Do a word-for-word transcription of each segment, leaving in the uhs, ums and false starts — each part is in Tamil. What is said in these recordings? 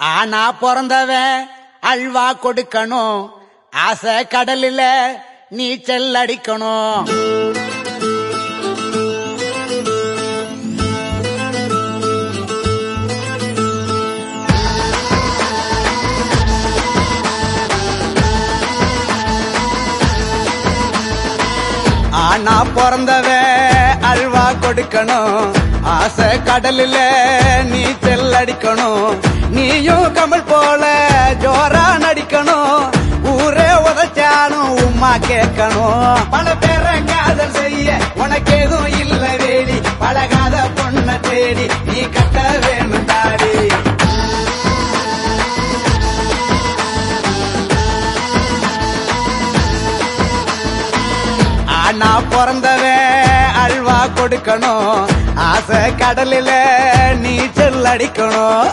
ஆனா பிறந்தவன் அல்வா கொடுக்கணும், ஆசை கடலில நீச்சல் அடிக்கணும். ஆனா பிறந்தவன் அல்வா கொடுக்கணும், ஆசை கடலில நீச்சல் அடிக்கணும். நீயும் கமல் போல ஜோரா நடிக்கணும், ஊரே உதச்சாலும் உமா கேட்கணும். பல பேரை காதல் செய்ய உனக்கு எதுவும் இல்ல வேடி, பழகாத பொண்ண தேடி நீ கட்ட வேணும் தாடி. ஆனா பிறந்தவன் அல்வா கொடுக்கணும், ஆசை கடலில நீச்சல் அடிக்கணும்.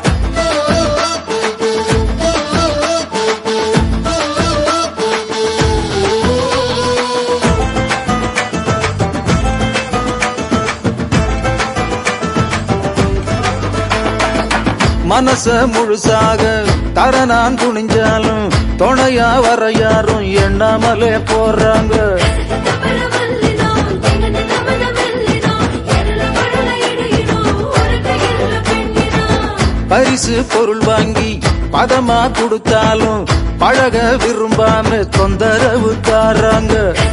மனச முழுசாக தர நான் துணிஞ்சாலும் துணையா வர யாரும் எண்ணாமலே போறாங்க. பரிசு பொருள் வாங்கி பதமா கொடுத்தாலும் பழக விரும்பாம தொந்தரவு தாராங்க.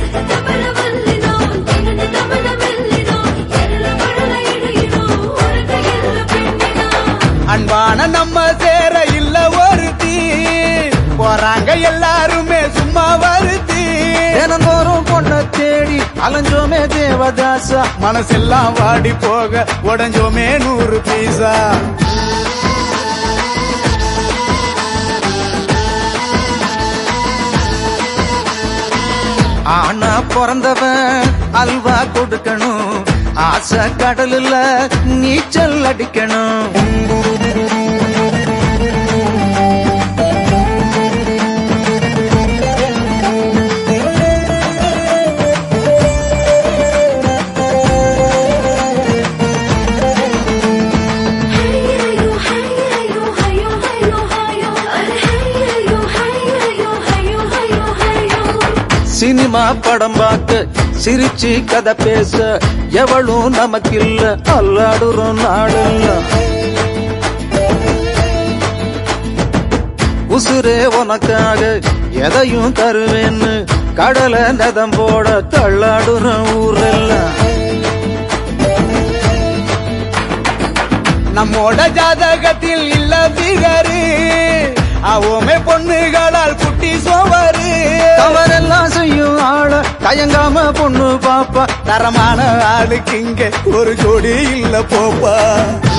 அன்பான நம்ம சேர இல்ல ஒருத்தி, போறாங்க எல்லாருமே சும்மா வருத்தி. தினந்தோறும் பொண்ண தேடி அலைஞ்சோமே தேவதாசா, மனசெல்லாம் வாடி போக உடஞ்சோமே நூறு பீசா. ஆனா பிறந்தவன் அல்வா கொடுக்கணும், ஆசை கடலில் நீச்சல் அடிக்கணும். சினிமா படம் பார்க்க சிரிச்சு கதை பேச எவளும் நமக்கில்ல, அல்லாடுறோம் நாடல்ல. உசுரே உனக்காக எதையும் தருவேன்னு கடலை நதம் போட தள்ளாடுறோம் ஊரெல்லாம். நம்மோட ஜாதகத்தில் இல்ல பிகரு, அவமே பொண்ணுகளால் குட்டி சோவரு. தவறெல்லாம் செய்யும் ஆள தயங்காம பொண்ணு பாப்பா, தரமான ஆளுக்கு இங்க ஒரு ஜோடி இல்ல போப்பா.